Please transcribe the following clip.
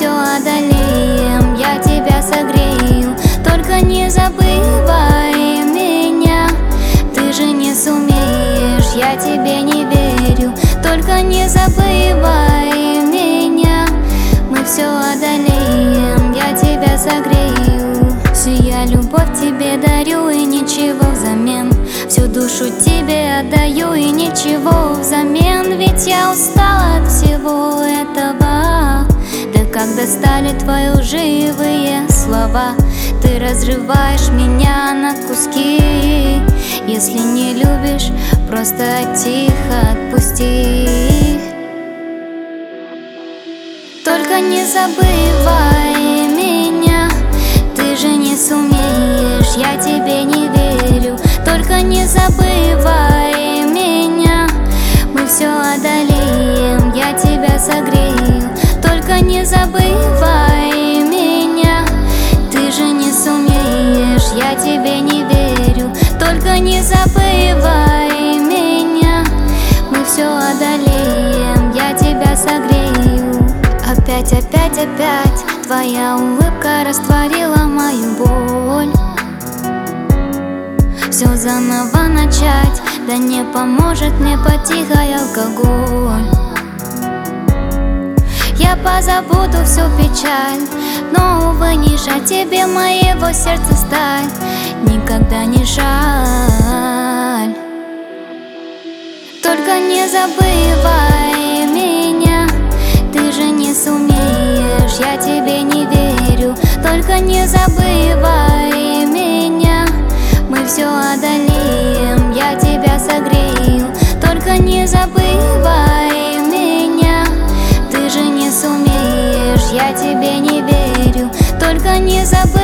все одолеем, я тебя согрею. Только не забывай меня, ты же не сумеешь, я тебе не верю. Только не забывай меня, мы все одолеем, я тебя согрею. Всю я любовь тебе дарю и ничего взамен, всю душу тебе отдаю и ничего взамен. Ведь я устала от всего этого. Да как достали твои лживые слова, ты разрываешь меня на куски. Если не любишь, просто тихо отпусти. Только не забывай меня, ты же не сумеешь, я тебе не верю. Только не забывай меня, мы все одолеем, я тебя согрею. Только не забывай меня, ты же не сумеешь, я тебе не верю. Только не забывай меня, мы все одолеем, я тебя согрею. Опять, опять, опять твоя улыбка растворила мою боль. Все заново начать, да не поможет мне потихой алкоголь. Я позабуду всю печаль, но, увы, не жаль тебе моего сердца сталь. Никогда не жаль. Только не забывай меня, ты же не сумеешь, я тебе не верю. Только не забывай меня, мы все одолеем, я тебя согрею. Только не забывай меня, ты же не сумеешь, я тебе не верю. Только не забывай